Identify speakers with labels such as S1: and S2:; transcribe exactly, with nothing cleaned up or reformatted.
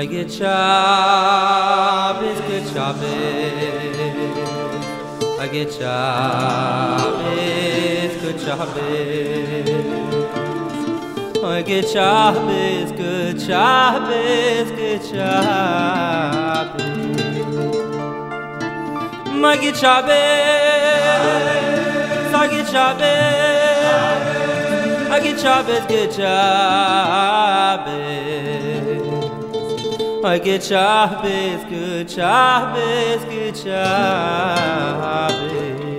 S1: My good Shabbos, good Shabbos. I get Shabbos, good Shabbos. I get Shabbos, good Shabbos, good Shabbos. My good Shabbos, I get Shabbos, I get Shabbos, good Shabbos. I get Shabbos, good Shabbos, good Shabbos.